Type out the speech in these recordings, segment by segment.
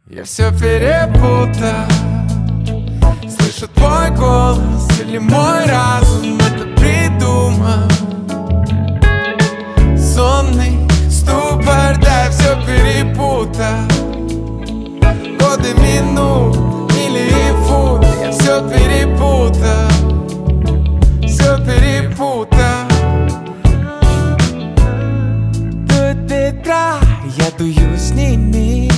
Я все перепутал. Слышу твой голос или мой разум это придумал. Сонный ступор, да, я все перепутал. Годы, минут, мили и фут, я все перепутал. Все перепутал. Тут ветра, я дую с ними.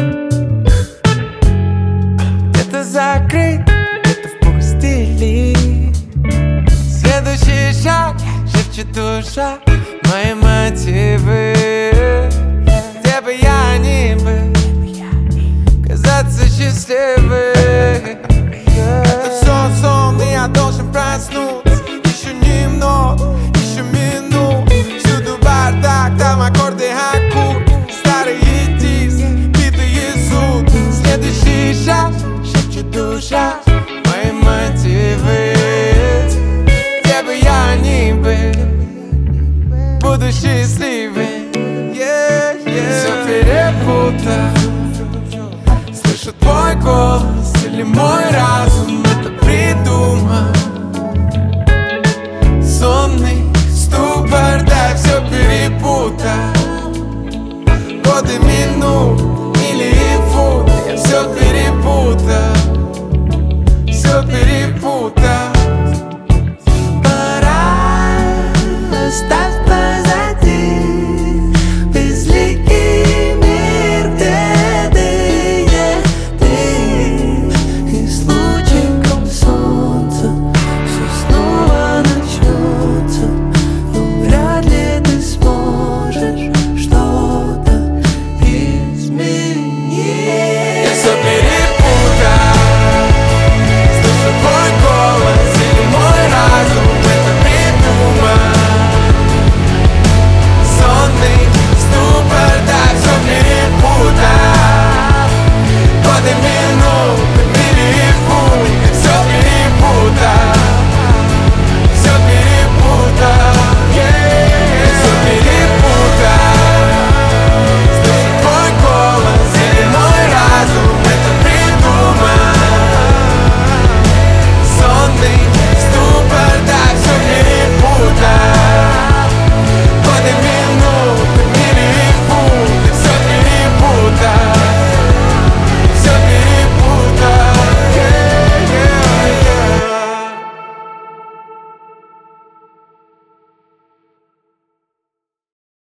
Где-то закрыт, где-то в пустыне. Следующий шаг, шепчет душа, мои мотивы. Где бы я ни был, казаться счастливым. Это все сон, и я должен проснуться. Еще немного, еще минут. Всюду бардак, там аккорды аккурд. Старые диски, битые зуб. Следующий шаг, шепчет душа, мои мотивы. Где бы я ни был, буду счастливым. Все перепутал. Слышу твой голос или мой разум это придумал. Сонный ступор, да, я все перепутал. Годы, минут, мили и фут, я все перепутал.